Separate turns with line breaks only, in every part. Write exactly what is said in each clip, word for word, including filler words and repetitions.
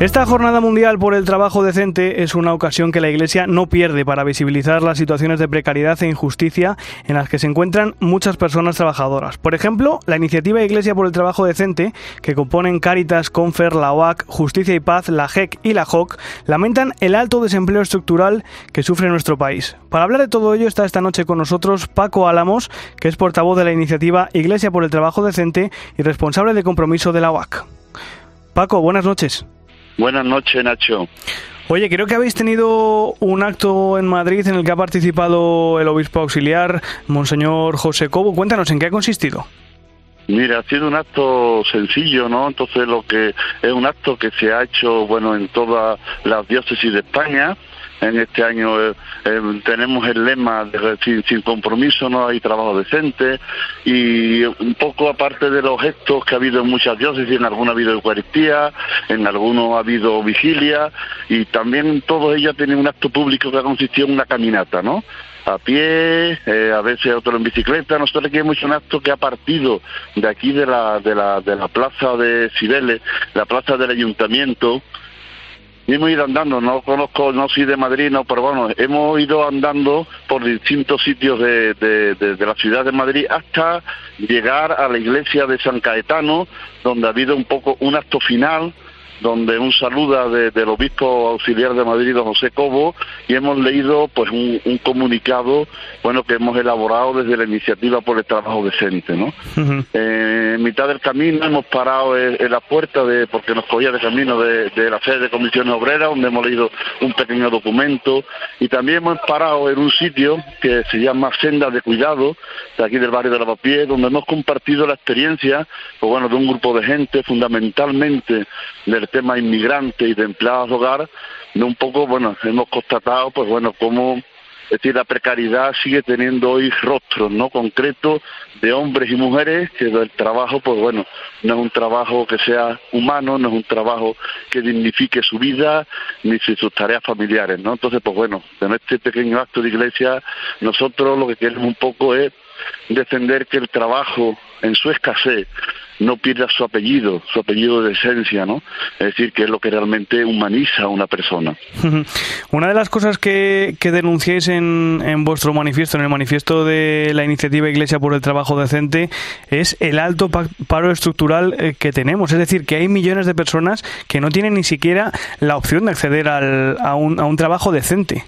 Esta Jornada Mundial por el Trabajo Decente es una ocasión que la Iglesia no pierde para visibilizar las situaciones de precariedad e injusticia en las que se encuentran muchas personas trabajadoras. Por ejemplo, la iniciativa Iglesia por el Trabajo Decente, que componen Cáritas, Confer, la O A C, Justicia y Paz, la G E C y la J O C, lamentan el alto desempleo estructural que sufre nuestro país. Para hablar de todo ello está esta noche con nosotros Paco Álamos, que es portavoz de la iniciativa Iglesia por el Trabajo Decente y responsable de compromiso de la O A C. Paco, buenas noches.
Buenas noches, Nacho.
Oye, creo que habéis tenido un acto en Madrid en el que ha participado el obispo auxiliar, Monseñor José Cobo. Cuéntanos, ¿en qué ha consistido?
Mira, ha sido un acto sencillo, ¿no? Entonces, lo que es un acto que se ha hecho, bueno, en todas las diócesis de España. En este año eh, eh, tenemos el lema de sin, sin compromiso no hay trabajo decente, y un poco aparte de los gestos que ha habido en muchas diócesis, en algunos ha habido Eucaristía, en algunos ha habido vigilia, y también todos ellos tienen un acto público que ha consistido en una caminata, ¿no? A pie, eh, a veces otro en bicicleta. Nosotros aquí hemos hecho un acto que ha partido de aquí de la de la de la plaza de Cibeles, la plaza del Ayuntamiento. Y hemos ido andando, no conozco, no soy de Madrid, no, pero bueno, hemos ido andando por distintos sitios de, de, de, de la ciudad de Madrid hasta llegar a la iglesia de San Caetano, donde ha habido un poco un acto final, donde un saluda de, del obispo auxiliar de Madrid, don José Cobo, y hemos leído pues un, un comunicado, bueno, que hemos elaborado desde la iniciativa por el trabajo decente, ¿no? Uh-huh. Eh, en mitad del camino hemos parado en, en la puerta, de porque nos cogía de camino de, de la sede de Comisiones Obreras, donde hemos leído un pequeño documento, y también hemos parado en un sitio que se llama Senda de Cuidado, de aquí del barrio de Lavapiés, donde hemos compartido la experiencia, pues bueno, de un grupo de gente, fundamentalmente del tema inmigrante y de empleados de hogar, de un poco, bueno, hemos constatado, pues bueno, cómo, es decir, la precariedad sigue teniendo hoy rostros, ¿no?, concretos de hombres y mujeres, que el trabajo, pues bueno, no es un trabajo que sea humano, no es un trabajo que dignifique su vida, ni sus tareas familiares, ¿no? Entonces, pues bueno, en este pequeño acto de iglesia, nosotros lo que queremos un poco es defender que el trabajo, en su escasez, no pierda su apellido, su apellido de esencia, ¿no? Es decir, que es lo que realmente humaniza a una persona.
Una de las cosas que, que denunciáis en, en vuestro manifiesto, en el manifiesto de la iniciativa Iglesia por el Trabajo Decente, es el alto paro estructural que tenemos. Es decir, que hay millones de personas que no tienen ni siquiera la opción de acceder al, a, un, a un trabajo decente.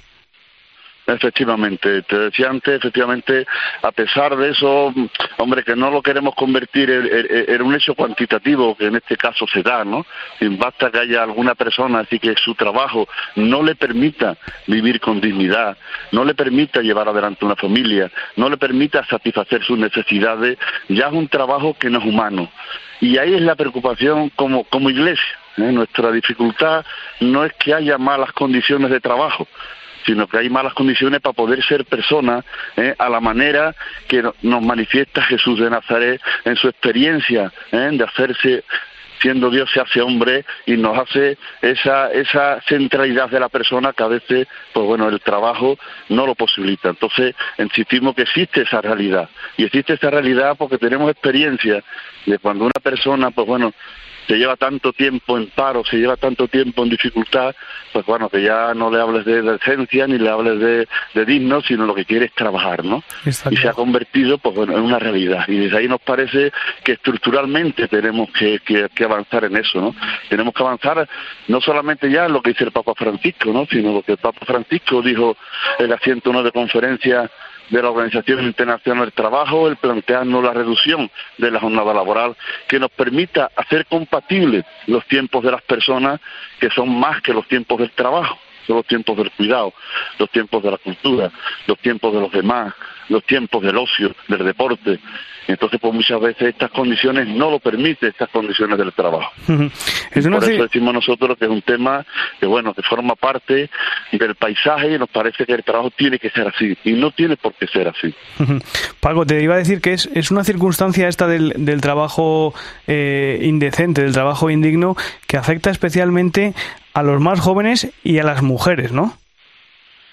Efectivamente, te decía antes, efectivamente, a pesar de eso, hombre, que no lo queremos convertir en, en, en un hecho cuantitativo, que en este caso se da, ¿no? Basta que haya alguna persona así que su trabajo no le permita vivir con dignidad, no le permita llevar adelante una familia, no le permita satisfacer sus necesidades, ya es un trabajo que no es humano. Y ahí es la preocupación como, como iglesia, ¿eh? Nuestra dificultad no es que haya malas condiciones de trabajo, sino que hay malas condiciones para poder ser personas ¿eh? a la manera que nos manifiesta Jesús de Nazaret en su experiencia ¿eh? de hacerse, siendo Dios se hace hombre, y nos hace esa esa centralidad de la persona que a veces, pues bueno, el trabajo no lo posibilita. Entonces, insistimos que existe esa realidad, y existe esa realidad porque tenemos experiencia de cuando una persona, pues bueno, se lleva tanto tiempo en paro, se lleva tanto tiempo en dificultad, pues bueno, que ya no le hables de decencia ni le hables de, de digno, sino lo que quiere es trabajar, ¿no? Exacto. Y se ha convertido, pues bueno, en una realidad. Y desde ahí nos parece que estructuralmente tenemos que, que, que avanzar en eso, ¿no? Tenemos que avanzar no solamente ya en lo que dice el Papa Francisco, ¿no?, sino lo que el Papa Francisco dijo en la ciento uno de conferencia de la Organización Internacional del Trabajo, el plantearnos la reducción de la jornada laboral, que nos permita hacer compatibles los tiempos de las personas, que son más que los tiempos del trabajo, son los tiempos del cuidado, los tiempos de la cultura, los tiempos de los demás, los tiempos del ocio, del deporte. Entonces, pues muchas veces estas condiciones no lo permiten, estas condiciones del trabajo. Uh-huh. Es por eso decimos nosotros que es un tema que, bueno, que forma parte del paisaje, y nos parece que el trabajo tiene que ser así, y no tiene por qué ser así.
Uh-huh. Paco, te iba a decir que es, es una circunstancia esta del, del trabajo eh, indecente, del trabajo indigno, que afecta especialmente a los más jóvenes y a las mujeres, ¿no?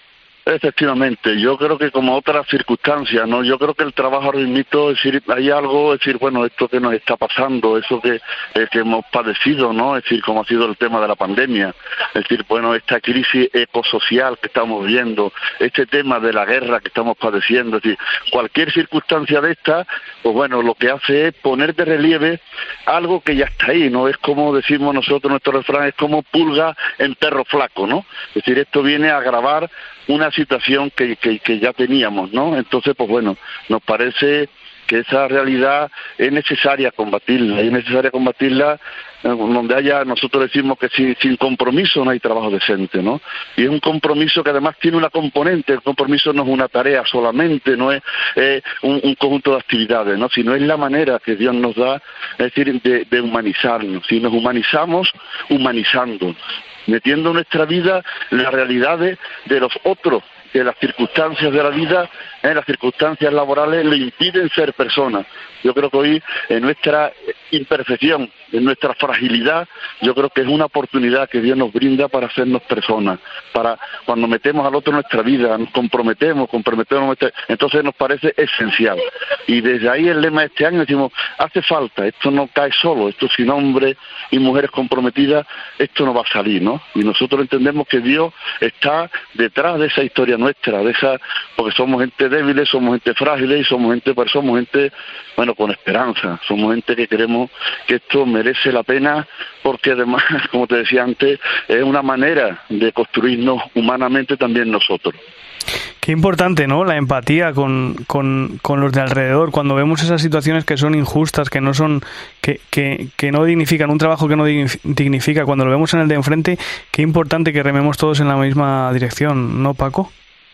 Efectivamente, yo creo que como otras circunstancias, ¿no? Yo creo que el trabajo ahora mismo, es decir, hay algo, es decir, bueno, esto que nos está pasando, eso que, eh, que hemos padecido, ¿no? Es decir, como ha sido el tema de la pandemia, es decir, bueno, esta crisis ecosocial que estamos viendo, este tema de la guerra que estamos padeciendo, es decir, cualquier circunstancia de esta, pues bueno, lo que hace es poner de relieve algo que ya está ahí, ¿no? Es como decimos nosotros, nuestro refrán, es como pulga en perro flaco, ¿no? Es decir, esto viene a agravar una situación que, que, que ya teníamos, ¿no? Entonces, pues bueno, nos parece que esa realidad es necesaria combatirla, es necesaria combatirla eh, donde haya, nosotros decimos que sin, sin compromiso no hay trabajo decente, ¿no? Y es un compromiso que además tiene una componente, el compromiso no es una tarea solamente, no es eh, un, un conjunto de actividades, ¿no? Sino es la manera que Dios nos da, es decir, de, de humanizarnos. Si nos humanizamos, humanizándonos, metiendo en nuestra vida las realidades de los otros, que las circunstancias de la vida, en eh, las circunstancias laborales le impiden ser personas. Yo creo que hoy, en nuestra imperfección, en nuestra fragilidad, yo creo que es una oportunidad que Dios nos brinda para hacernos personas, para cuando metemos al otro en nuestra vida, nos comprometemos, comprometemos nuestra... entonces nos parece esencial. Y desde ahí el lema de este año decimos, hace falta, esto no cae solo, esto sin hombres y mujeres comprometidas, esto no va a salir, ¿no? Y nosotros entendemos que Dios está detrás de esa historia nuestra, de esa, porque somos gente débiles, somos gente frágiles y somos gente, pues somos gente, bueno, con esperanza, somos gente que queremos que esto merece la pena, porque además, como te decía antes, es una manera de construirnos humanamente también nosotros.
Qué importante, ¿no? La empatía con, con, con los de alrededor, cuando vemos esas situaciones que son injustas, que no son, que, que, que no dignifican, un trabajo que no dignifica, cuando lo vemos en el de enfrente, qué importante que rememos todos en la misma dirección, ¿no, Paco?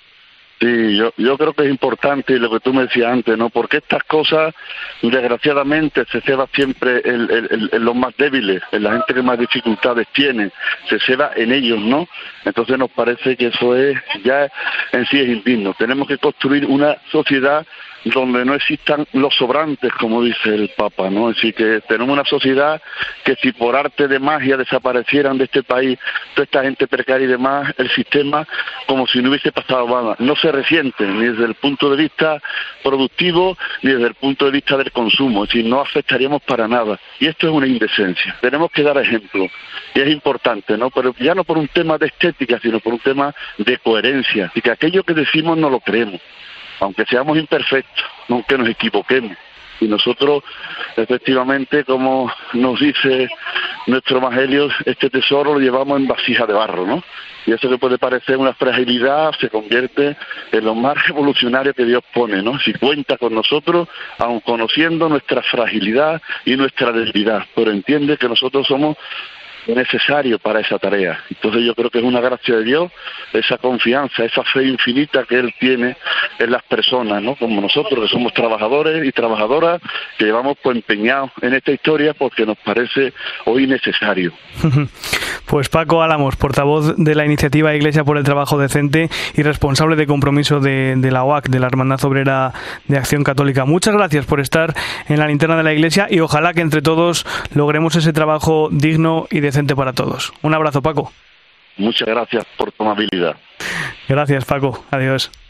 Sí, yo yo creo que es importante lo que tú me decías antes, ¿no? Porque estas cosas, desgraciadamente, se ceba siempre en, en, en los más débiles, en la gente que más dificultades tiene, se ceba en ellos, ¿no? Entonces nos parece que eso es, ya en sí es indigno. Tenemos que construir una sociedad donde no existan los sobrantes, como dice el Papa, ¿no? Es decir, que tenemos una sociedad que si por arte de magia desaparecieran de este país toda esta gente precaria y demás, el sistema como si no hubiese pasado nada. No se resiente ni desde el punto de vista productivo ni desde el punto de vista del consumo, es decir, no afectaríamos para nada. Y esto es una indecencia. Tenemos que dar ejemplo. Y es importante, ¿no? Pero ya no por un tema de estética, sino por un tema de coherencia. Y que aquello que decimos no lo creemos, aunque seamos imperfectos, aunque nos equivoquemos. Y nosotros, efectivamente, como nos dice nuestro Evangelio, este tesoro lo llevamos en vasija de barro, ¿no? Y eso que puede parecer una fragilidad se convierte en lo más revolucionario que Dios pone, ¿no? Si cuenta con nosotros, aun conociendo nuestra fragilidad y nuestra debilidad, pero entiende que nosotros somos necesario para esa tarea. Entonces yo creo que es una gracia de Dios, esa confianza, esa fe infinita que Él tiene en las personas, ¿no? Como nosotros, que somos trabajadores y trabajadoras, que llevamos pues empeñados en esta historia porque nos parece hoy necesario.
Pues Paco Álamos, portavoz de la iniciativa Iglesia por el Trabajo Decente y responsable de compromiso de, de la O A C, de la Hermandad Obrera de Acción Católica. Muchas gracias por estar en la linterna de la Iglesia y ojalá que entre todos logremos ese trabajo digno y decente para todos. Un abrazo, Paco.
Muchas gracias por tu amabilidad.
Gracias, Paco. Adiós.